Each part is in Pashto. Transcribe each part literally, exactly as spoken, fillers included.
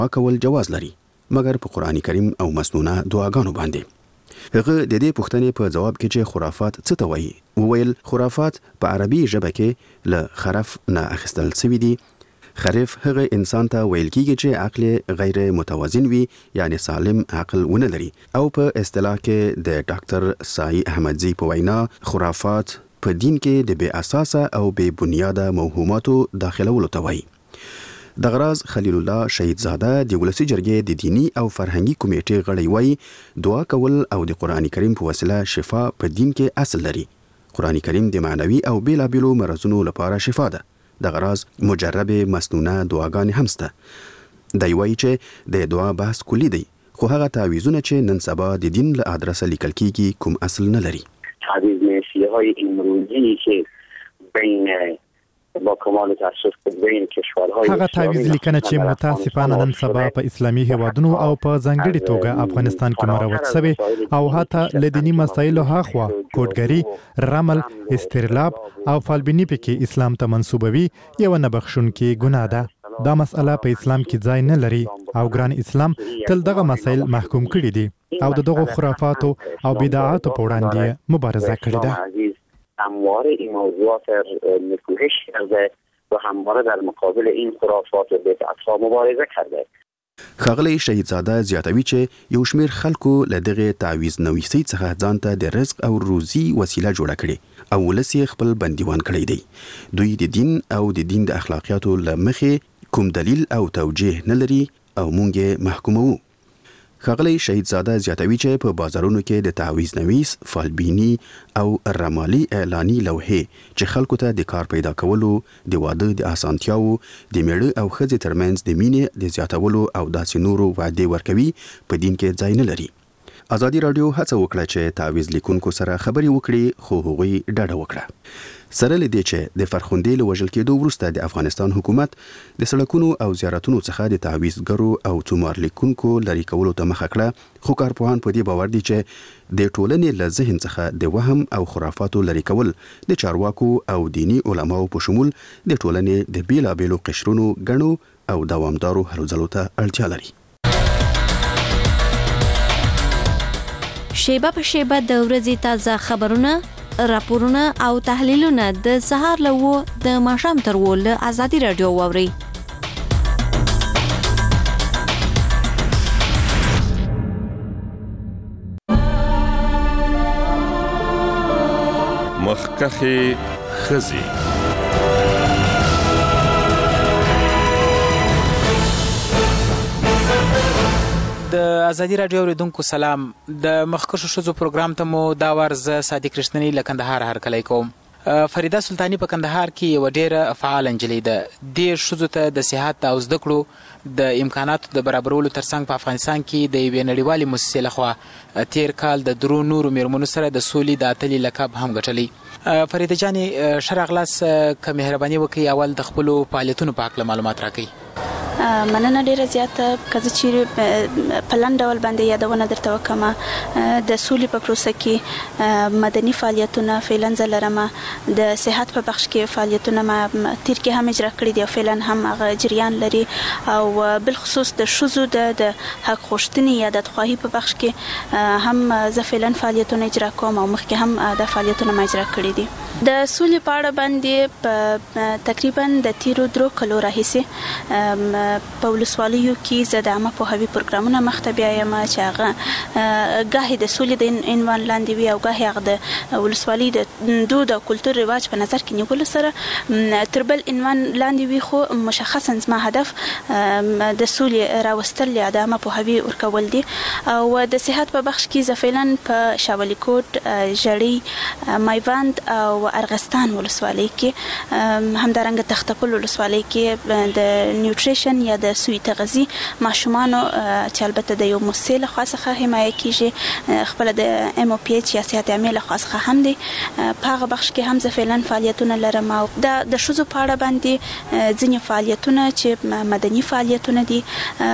کول جواز لري مګر په قرآن کریم او مسنونه دعاګانو باندې. هغه د دې پوښتنې په جواب کې چې خرافات څه ته وایي وویل خرافات په عربي ژبه کې له خرف نه اخیستل شوي دي. خرف هغه انسان ته ویل کېږي چې عقل غیر متوازن وي یعنی سالم عقل ونه لري او په اصطلاح کې د ډاکټر سای احمدزي په وینا خرافات په دین کې د بې اساسه او بې بنیاده موهوماتو داخلولو ته وایي. د غراز خلیل الله شهید زاده د ولسی جرګې د دینی او فرهنګي کمیټې غړی وایي دعا کول او د قرآن کریم په وسیله شفا په دین کې اصل لري. قرآن کریم د معنوي او بیلابیلو مرضونو لپاره شفا ده. د غراز مجرب مسنونه دعاګانې هم شته. دی وایي چې د دعا بحث کلی دی خو هغه تعویذونه چې نن سبا د دین له ادرسه لیکل کیږي کوم اصل نه لري. تعویذ مسیحی های امروزی که بین با کمال تاسف بین کشورهای هغه تعویذ لیکنه چې متاسفانه نن سبا په اسلامي هیوادونو او په ځانګړي توګه افغانستان کې مروج شوی او حتی لدینی مسایلو هاخوا کوډګری رمل استرلاب او فالبینی پکې اسلام ته منسوبوي یو نه بخښونکې ګناه ده. دا مسأله په اسلام کې ځای نه لري او ګران اسلام تل دغه مسایل محکوم کړي دي او دغه خرافاتو او بدعاتو په وړاندې مبارزه کړې ده. همواره این موضوعات نکوهش کرده و همواره در مقابل این خرافات و بدعت‌ها مبارزه کرده. ښاغلی شهید زاده زیاتوي چې یو شمېر خلکو له دغې تعویض نویسۍ څخه ځان ته د رزق او روزي وسیله جوړه کړې او ولس یې خپل بندیوان کړی دی. دوی د دین او د دین د اخلاقیاتو له مخې کوم دلیل او توجیه نه لري او موږ یې محکوموو. ښاغلی شهید زاده زیاتوي چې په بازارونو کې د تعویض نویس فالبینی او رمالي اعلاني لوحې چې خلکو ته د کار پیدا کولو د واده د اسانتیاو د میړه او ښځې ترمنځ د مینې د زیاتولو او داسې نورو وعدې ورکوي په دین کې ځای نه لري. ازادي راډیو هڅه وکړه چې تعویض لیکونکو سره خبرې وکړي خو هغوی ډډه وکړه. سره له دې چې د فرخندې له وژل کېدو وروسته د افغانستان حکومت د سړکونو او زیارتونو څخه د تعویضګرو او تومار لیکونکو لرې کولو ته مخه کړه خو کارپوهان په دې باور دي چې د ټولنې له ذهن څخه د وهم او خرافاتو لرې کول د چارواکو او دینی علماو په شمول د ټولنې د بیلابیلو قشرونو ګڼو او دوامدارو هلو ځلو ته اړتیا لري. شیبه په شیبه د ورځې تازه خبرونه راپورونه او تحلیلونه د سهار له و د ماښام تر و له ازادي راډیو واورئ. مخکخې ښځې د ازادي راډیو اوریدونکو سلام. د مخکښو ښځو پروګرام ته مو دا وار زه صادق رښتینی له کندهار هرکلی کوم. فریده سلطاني په کندهار کې یوه ډېره فعاله نجلۍ ده. دې ښځو ته د صحت او زده کړو د امکاناتو د برابرولو ترڅنګ په افغانستان کې د یوې نړیوالې موسسې لخوا تیر کال د درو نورو میرمنو سره د سولې د اتلې لقب هم ګټلی. فریده جانې ښه راغلاست. که مهرباني وکړئ اول د خپلو فعالیتونو په هکله معلومات راکړئ. مننه ډیره زیاته. که زه چیرې په لنډ ډول باندې یادونه درته وکړم د سولې په پروسه کې مدني فعالیتونه فعلا زه لرم. د صحت په بخش کې فعالیتونه ما تیر کې هم اجرا کړي دي او فعلا هم هغه جریان لري او بالخصوص د ښځو د حق غوښتنې یا د خواهی په بخش کې هم زه فعلا فعالیتونه اجرا کوم او مخکې هم د فعالیتونه ما اجرا کړي دي. د سولې په اړه باندې په تقریبا د تیرو درو کلو راهیسې په ولسوالیو کې زه د عامه پوهاوي پروګرامونه مخته بیایم چې هغه ګاهې د سولې د عنوان لاندې وي او ګاهې هغه د ولسوالي د دود او کلتور رواج په نظر کې نیولو سره تر بل عنوان لاندې وي خو مشخصا زما هدف د سولې راوستل یا د عامه پوهاوي ورکول دي. او د صحت په بخش کې زه فعلا په شاولي کوټ، ژړۍ، میوند او ارغستان ولسوالۍ کې همدارنګه تختپل ولسوالۍ کې د نیوټریشن یا د سوی تغذیه ماشومانو چې البته د یو موسسې لخوا څخه حمایه کیږي خپل د ام او پی ایچ یا صحت عامه لخوا څخه هم دی. په هغه بخش کې هم زه فعلا فعالیتونه لرم او د ښځو په اړه باندې ځینې فعالیتونه چې مدني فعالیتونه دي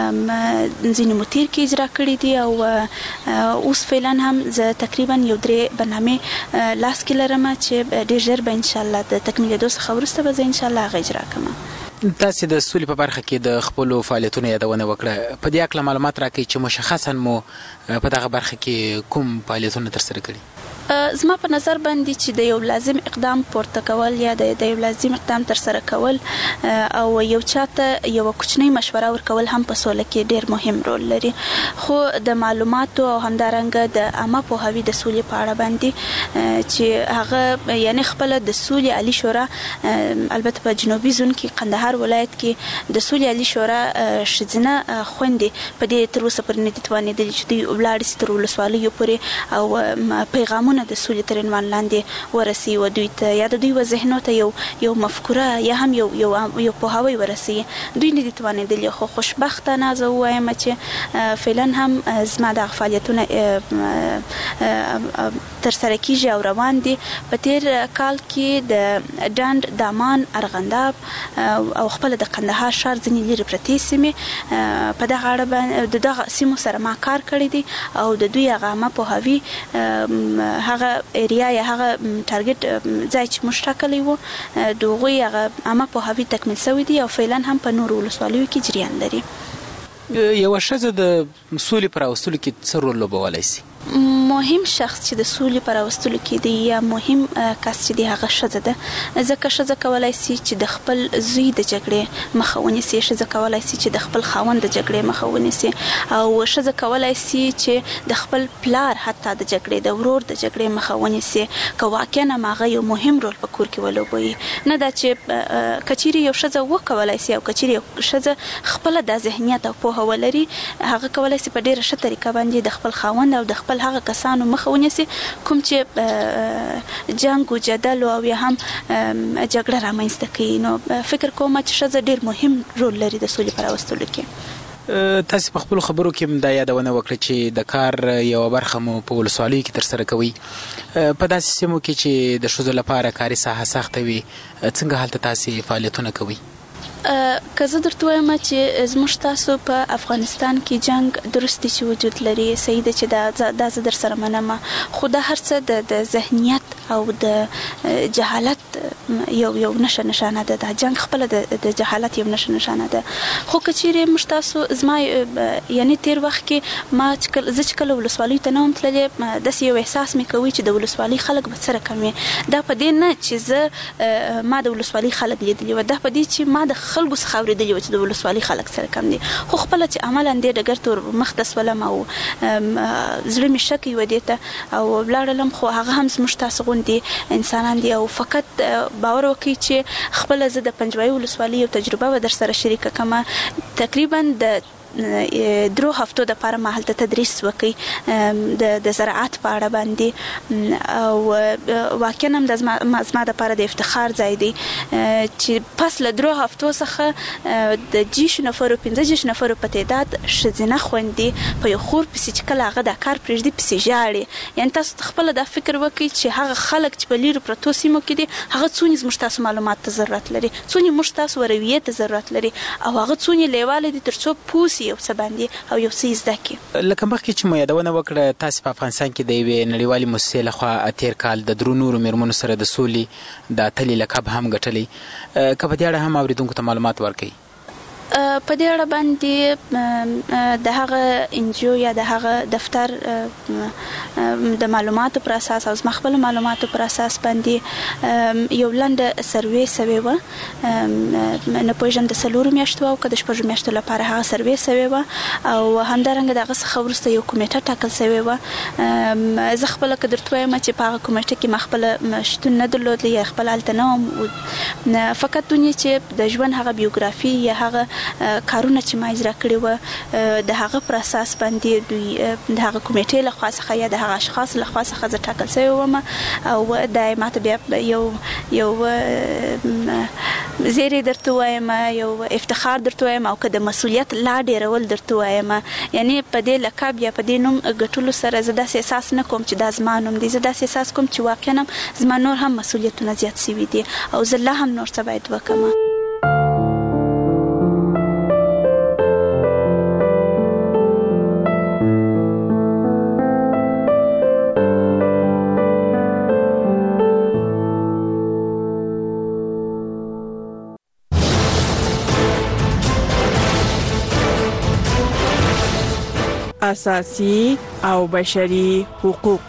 ځینې مو تیر کې اجرا کړي دي او اوس فعلا هم زه تقریبا یو درې برنامې لاس کې لرم چې ډېر ژر به انشاءالله د تکمیلېدو څخه وروسته به زه انشاءالله هغه اجرا کوم. تاسو د سولې په برخه کې د خپل فعالیتونو یادونه وکړه، په دې اړه معلومات راکړئ چې مشخصا مو په دغه برخه کې کوم فعالیتونه ترسره کړي؟ زما په نظر باندې چې د یو لازم اقدام پورته کول یا د یو لازم اقدام تر سره کول او یو چاته یو کوچنی مشوره ورکول هم په سوله کې ډیر مهم رول لري، خو د معلوماتو او همدارنګه د عامه پوهاوي د سولې په اړه باندې چې هغه یعنی خپل د سولې عالی شورا البته په جنوبي زون کې قندهار ولایت کې د سولې عالی شورا شزنه خوندې په دې تر اوسه پورې نه دي توانېدلي چې دوی ولاړ سي تر ولسوالیو پورې او پیغامونه د سولې تر عنوان لاندې ورسي و دوی ته یا د دوی و ذهنو ته یو یو مفکوره یا هم یو یو یو پوهاوی ورسي. دوی نه دي توانېدلي، خو خوشبختانه زه وایم چې فعلا هم زما د فعالیتونه تر سره کیږي او روان دي. په تیر کال کې د ډاند، دامان، ارغنداب او خپل د قندهار ښار ځینې لرې پرتې سیمې په دغه اړه د دغه سیمو سره ما کار کړی دی او د دوی هغه عامه پوهاوي هغه ایریا یا هغه ټارګټ ځای چې موږ ټاکلی وو د هغوی هغه عامه پوهاوي تکمیل شوی دی او فعلا هم په نورو ولسوالیو کې جریان لري. یوه ښځه د سولې په راوستلو کې څه رول لوبولی شي؟ مهم شخص چې د سولې په راوستلو کې دی یا مهم کس چې دی هغه ښځه ده، ځکه ښځه کولی شي چې د خپل زوی د جګړې مخه ونیسي، ښځه کولی شي چې د خپل خاوند د جګړې مخه ونیسي او ښځه کولی شي چې د خپل پلار حتی د جګړې د ورور د جګړې مخه ونیسي که واقعا هم هغه یو مهم رول په کور کې ولوبوي. نه دا چې که چیرې یو ښځه وکولی شي او که چیرې یو ښځه خپله دا ذهنیت او پوهه ولري، هغه کولی شي په ډېره ښه طریقه باندې د خپل خاوند او د خپل هغه کسانو مخه ونیسي کوم چې جنګ و جدل او یا هم جګړه رامنځته کوي. نو فکر کوم چې ښځه ډېر مهم رول لري د سولې په راوستلو کې. تاسو په خپلو خبرو کې دا یادونه وکړه چې د کار یوه برخه مو په ولسوالیو کې ترسره کوئ. په داسې سیمو کې چې د ښځو لپاره کاري ساحه سخته وي، څنګه هلته تاسې فعالیتونه کوئ؟ که زه درته وایم چې زموږ تاسو په افغانستان کې جنګ درست دی چې وجود لري، صحیح ده چې دا زه در سره منم، خو دا هر څه د ذهنیت او د جهالت یو یو نشه نشانه ده. دا جنګ خپله د جهالت یو نشه نشانه ده. خو که چیرې موږ تاسو زما یعنی تیر وخت کې ما زه چې کله ولسوالیو ته نه وم تللې، داسې یو احساس مې کوي چې د ولسوالۍ خلک به څه رقم وي. دا په دې نه چې زه ما د ولسوالۍ خلک لیدلي وه، دا په دې چې ما د خلکو څخه اورېدلي وه چې د ولسوالۍ خلک څه رقم دي. خو خپله چې عملا دې ډګر ته ور مخته سولم او زړه مې شکی و دې ته او ولاړلم، خو هغه هم زموږ تاسو غوندې انسانان دي او فقط باور وکړئ چې خپله زه د پنجوایي ولسوالۍ یو تجربه به در سره شریکه کړم. تقریبا د درو هفتو د پاره ما هلته تدریس وکړ د د زراعت په اړه باندې او واقعا هم د زما د پاره د افتخار ځای دی چې پس له درو هفتو څخه د جیش نفرو پنځه جیش نفرو په تعداد ښځینه خویندې په یو خور پسې چې کله هغه دا کار پرېږدي پسې ژاړي. یعنې تاسو خپله دا فکر وکړئ چې هغه خلک چې په لیرو پرتو سیمو کې دي هغه څونې زموږ تاسو معلومات ته ضرورت لري، څونې موږ تاسو رویې ته ضرورت لري او هغه څونې لیواله دي تر څو پوه سي یو څه باندې او یو څه زده کړي. لکه مخکې چې مو یادونه وکړه، تاسې په افغانستان کې د یوې نړیوالې موسسې لخوا تیر کال د درو نورو میرمنو سره د سولې د اتلې لقب هم ګټلی. که په دې اړه هم اورېدونکو ته معلومات ورکوي؟ په دې اړه باندې د هغه انجیو یا د هغه دفتر د معلوماتو پر اساس او زما خپل معلوماتو پر اساس باندې یو لنډه سروې سوې وه، نه پوهېږم د څلورو میاشتو او که د شپږو میاشتو لپاره هغه سروې سوې وه او همدارنګه د هغه څخه وروسته یو کمیټه ټاکل سوې وه. زه خپله که درته وایم چې په هغه کمیټه کې ما خپله شتون نه درلود یا خپله هلته نه وم، فقط دونې چې د ژوند هغه بیوګرافي یا هغه کارونه چې ما اجرا کړي وه د هغه پر اساس باندې دوی د هغه کمیټې له خوا څخه یا د هغه اشخاص له خوا څخه زه ټاکل شوې وم او دا یې ماته بیا یو یو زیری درته وایم، یو افتخار درته وایم او که د مسؤلیت لا ډېرول درته وایم. یعنې په دې لقب یا په دې نوم ګټلو سره زه داسې احساس نه کوم چې دا زما نوم دی، زه داسې احساس کوم چې واقعا هم زما نور هم مسؤلیتونه زیات شوي دي او زه لا هم نور څه باید وکړم. اساسي او بشري حقوق.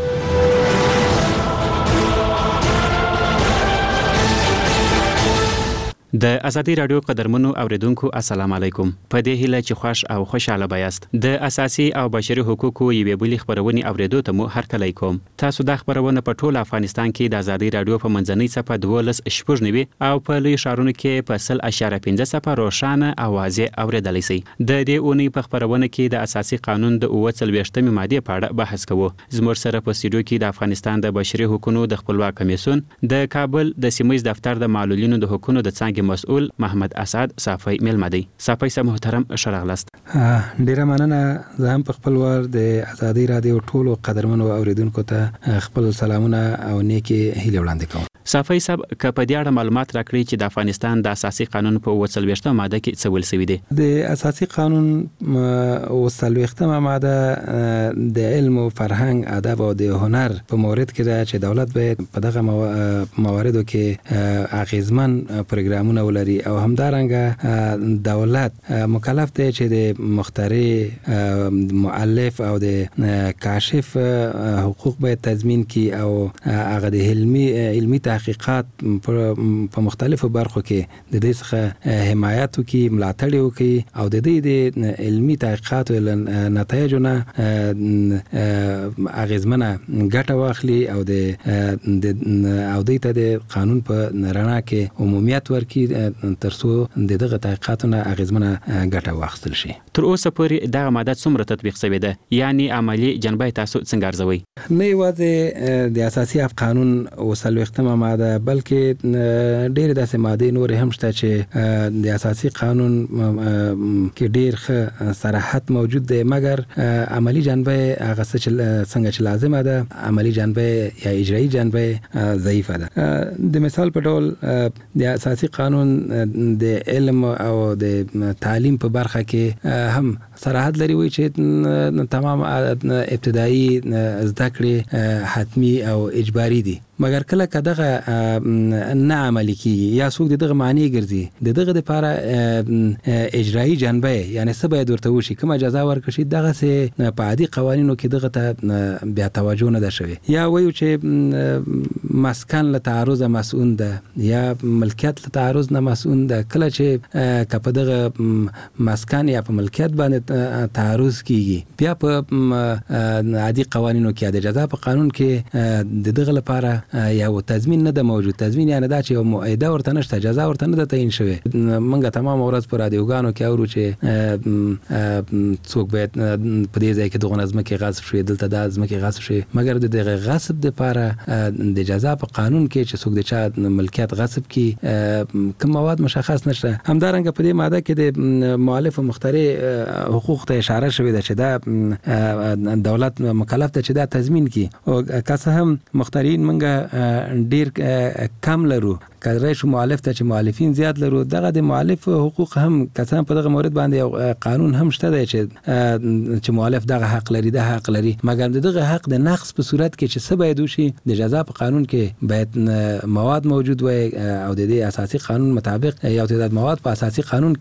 د ازادي رادیو قدرمنو اوریدونکو السلام علیکم. په دې هیله چې خوش او خوشاله بایاست. د اساسي او بشري حقوقو یوې بلې خبرونې اوریدو ته مو هرکلی کوم. تاسو د خبرونه په ټول افغانستان کې د ازادي رادیو په منځنۍ صفحه دولس شپږ نوي او په لوی ښارونو کې په سل اشاره پنځه صفحه روښانه اوازې اوریدلی شئ. د دې اونۍ په خبرونه کې د اساسي قانون د اووه څلوېښتمې مادې په اړه بحث کوو. زموږ سره په سټوډیو کې د افغانستان د بشري حقوقو د خپلواک کمیسیون د کابل د سیمه‌ییز دفتر د معلولینو د حقوقو د څانګې مسؤل محمد اسعد صافی ملمدی. صافی سم محترم شرغلست. ډیره مننه. زه هم په خپل ور د ازادي رادیو ټولو قدرمنو اوریدونکو ته خپل سلامونه او نیکی هیله وړاندې کوم. صافی صاحب که په دې اړه معلومات راکړي چې د افغانستان د اساسي قانون په اووه څلوېښتمه ماده کې څه ویل شوي دي؟ د اساسي قانون اووه څلوېښتمه ماده د علم او فرهنګ، ادب او د هنر په مورد کې ده چې دولت باید په دغه مواردو کې اغیزمن پروګرامونه ولري او همدارنګه دولت مکلف دی چې د مخترع، مؤلف او د کاشف حقوق باید تضمین کړي او هغه د علمي علمي تحقیقات په مختلفو برخو کې د دې څخه حمایت وکړي، ملاتړ وکړي او د دې د علمي تحقیقاتو نتایجو نه اغیزمنه ګټه واخلي او د او دې ته د قانون په رڼا کې عمومیت ورکړي ترڅو د دغه تحقیقاتو نه اغیزمنه ګټه واخیستل شي. تر اوسه پورې دغه ماده څومره تطبیق شوې ده؟ یعنی عملی جنبه تاسو څنګه ارزوئ؟ نه یوازې د اساسي قانون اووه څلوېښتمه ماده بلکې ډېر داسې مادې نورې هم شته چې د اساسي قانون کې ډېر ښه صراحت موجود دی، مګر عملی جنبه هغه څه چې څنګه چې لازمه ده، عملی جنبه یا اجرایي جنبه ضعیفه ده. د مثال په ډول د اساسي قانون د علم او د تعلیم په برخه کې هم صراحت لري وي چې تمام ابتدایي زده کړې حتمی او اجباري دي، مګر کله که دغه نه عملي کیږي یا څوک د دغه معنی ګرځي، د دغه دپاره اجرایي جنبه یعنی څه باید ورته وشي، کومه جزا ورکړل شي، دغسې په عادي قوانینو کې دغه ته بیا توجه نه ده شوې. یا وایو چې مسکن له تعرض مسئول ده یا ملکیت له تعرض نه مسئول ده. کله چې که په دغه مسکن یا په ملکیت باندې تعرض کیږي، بیا په عادي قوانینو کې د جزا په قانون کې د دغه لپاره یا تضمین نه ده موجود. تضمین یعنی دا چې یو معاهده ورته نشته، جزا ورته نه ده تعیین شوې. موږ تمام ورځ په رادیوګانو کې اورو چې څوک باید په دې ځای کې دغه ځمکې غصب شوې، دلته دا ځمکې غصب شوې، مګر د دغه غصب دپاره د جزا په قانون کې چې څوک د چا ملکیت غصب کړي کوم مواد مشخص نشته. همدارنګه په دې ماده کې د مؤلف او مخترع حقوق ته اشاره شوې ده چې دا دولت مکلف ده چې دا تضمین کړي. او که څه هم مخترعین موږ ډیر کم لرو، کله چې مؤلف ته چې مؤلفین زیات لرو، دغه د مؤلف حقوق هم کسان په دغه مورد باندې قانون هم شته دی چې چې مؤلف دغه حق لري، د حق لري، مګر دغه حق د نقص په صورت کې چې څه باید وشي، د جزا په قانون کې باید مواد موجود وي او د دې اساسي قانون مطابق یو تعداد مواد په اساسي قانون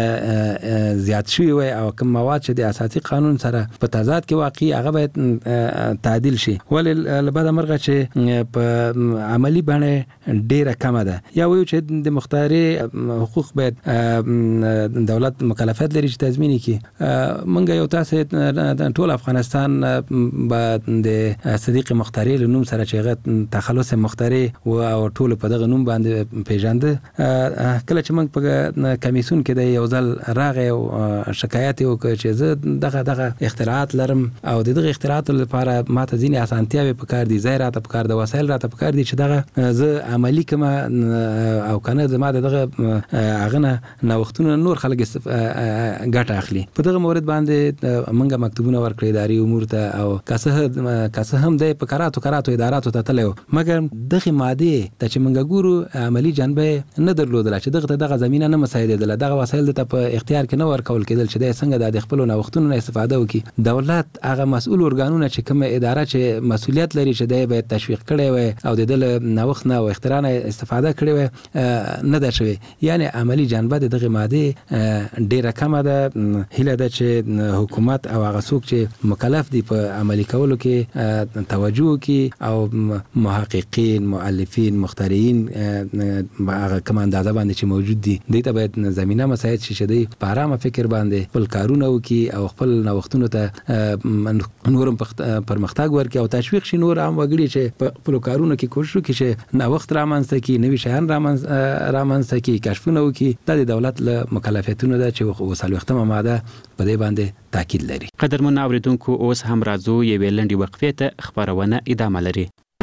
کې زیات شوي وي او کوم مواد چې د اساسي قانون سره په تضاد کې واقع هغه باید تعدیل شي. ولې لبد مرغه چې په عملی باندې ډیره کمه ده. یا وایو چې د مخترع حقوق باید دولت مکلفیت لري چې تضمین کړي. موږ یو تاسو ټول افغانستان بعد د صدیق مخترع له نوم سره چې هغه تخلص مخترع او ټول په دغه نوم باندې پیژنده. کله چې موږ په کمیسیون کې د یو ځل راغی او شکایت وکړ چې زه دغه دغه اختراعات لرم او دغه اختراعات لپاره ماته ځینې اسانتیاوې پکار دي، ځای راته پکار د وسایل راته پکار دي چې دغه زه عملی کما او کنه زما دغه هغه نه نوښتونه نور خلک ګټه اخلي. په دغه مورد باندې موږ مکتوبونه ورکړي اداري امور ته او کاسه کاسه هم د پکاراتو کراتو اداراتو ته تلو، مګر دغه ماده ته چې موږ ګورو عملی جنبه نه درلودل چې دغه دغه زمينه نه مساعدېدل، دغه وسایل ته په اختیار کې نه ورکول کېدل چې د څنګه د خپل نوښتونو نه استفاده وکړي. دولت هغه مسؤل ارګانونه چې کومه اداره چې مسؤلیت لري چې د به تشویق کړي وي او د دل نوښت نه او اختراع نه استفاده استفاده کړې وي نه ده شوې. یعنی عملی جانبه دغه ماده ډیره کمه ده. هیله ده چې حکومت او هغه څوک چې مکلف دي په عملی کولو کې توجه وکړي او محققین، مؤلفین، مخترعین هغه کوم اندازه باندې چې موجود دي دوی ته باید زمینه مساعد شي چې دوی په آرامه فکر باندې خپل کارونه وکړي او خپل نوښتونو ته نورم پرمختګ ورکړي او تشویق شي نور عام وګړي چې په خپل کارونو کې کوشش وکړي چې نوښت رامنځته کړي، نوي شیان رامنځته کړي، کشفونه وکړي. دا د دولت له مکلفیتونو ده چې څلوېښتمه ماده په دې باندې تاکید لري. قدرمن اوریدونکو اوس هم راځو یوې لنډې وقفې ته، خبرونه ادامه لري.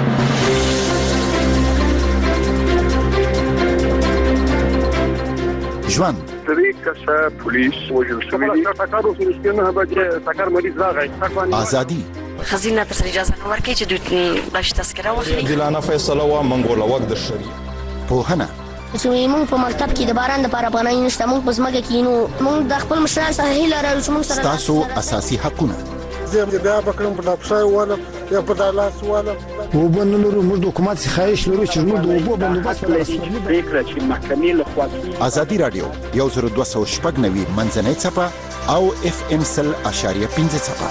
ژوند طریق کسه پولیس وجل شوی دی تاکارو سرسکنه به تاکار مریض راغی ازادي خزینه تر اجازه نو ورکړي چې دوی باش تذکره واخلي. دلانه فیصله وا منګول وخت د شری پوهنه چې موږ په مکتب کې د باران د لپاره پناه نشته، موږ په ځمکه کې نو موږ د خپل مشران سره هیله لرو چې موږ سره تاسو اساسي حقونه زه بیا بکرم په لپسای واله یا په دالاس واله او بنلورو موږ د حکومت څخه خواهش لرو چې موږ د اوبو بندوبست لرو فکر چې محکمې له خوا ازادي رادیو یو زر دوه سوه شپږ نوي منځنۍ څپه او اف ام سل اشاریه پنځه څپه.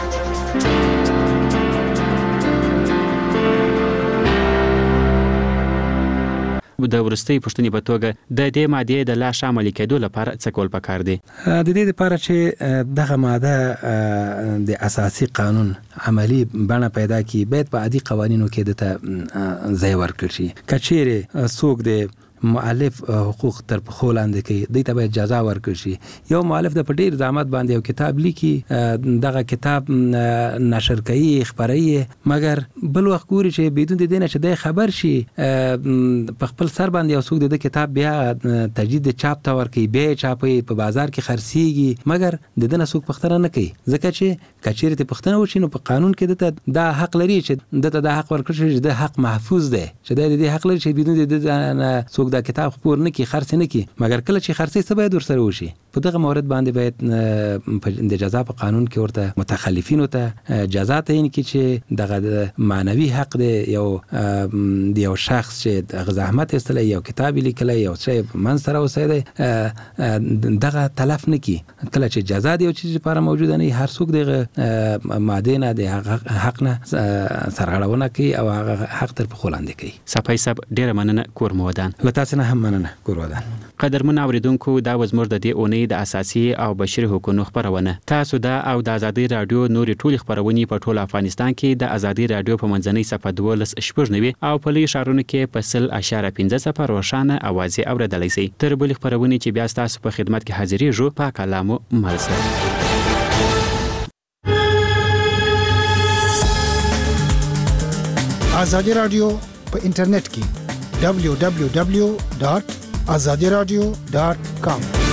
د ورستۍ پښتنې په توګه د دې مادې د لا شامل کېدو لپاره څه کول پکار دي؟ د دې لپاره چې دغه ماده د اساسي قانون عملی بڼه پیدا کړي باید په عادي قوانینو کې د ځای ورکړي شي. کچېره څوک د مؤلف حقوق تر پخو لاندې کوي دوی ته باید جزا ورکړي شي. یو مؤلف د پټیر زحمت باندې یو کتاب لیکي، دغه کتاب نشر کوي، خبري، مګر بل وخت ګوري چې بدون د دینه چې د خبر شي په خپل سر باندې یو څوک د کتاب بیا تجدید چاپ تا ورکي، بیا چاپي په بازار کې خرڅيږي، مګر د دنه څوک پښتنه نه کوي ځکه چې کچېره ته پښتنه وشي نو په قانون کې دته دا حق لري چې دته دا حق ورکړي چې د حق محفوظ ده، چې د دې حق لري چې بدون د څوک دا کتاب خپور نه کی خرڅ نه کی، مګر کله چې خرڅې څه باید ورسره وشي. په دغه مورد باندې باید د جزا په قانون کې ورته متخلفینو ته جزا تعیین کړي چې دغه معنوي حق دی یو د یو شخص چې دغه زحمت استله یو کتاب لیکلی یو څه من سره اوسېده دغه تلف نه کی. کله چې جزا دی یو چیز لپاره موجوده نه هر څوک دغه ماده نه د حق نه سرغړونه کوي او هغه حق تر په خولاندې کوي. صفای صاحب ډیره مننه کورمودان. لته نه هم مننه کورودان. قدرمن اوریدونکو دا وزمر د دې اونۍ د اساسي او بشري حقوقو خبرونه. تاسو دا او د ازادي رادیو نوري ټولي خبرونه په ټول افغانستان کې د ازادي رادیو په منځنۍ صفحه دولس شپږ نوي او په لوی شهرونو کې په سل اشاره پنځه صفر روښانه اوازې اوریدلای شئ. تر بل خبرونه چې بیا تاسو په خدمت کې حاضرېږو په کلامو مرسته. ازادي رادیو په انټرنیټ کې دبلیو دبلیو دبلیو ډاټ ازادي رادیو ډاټ کام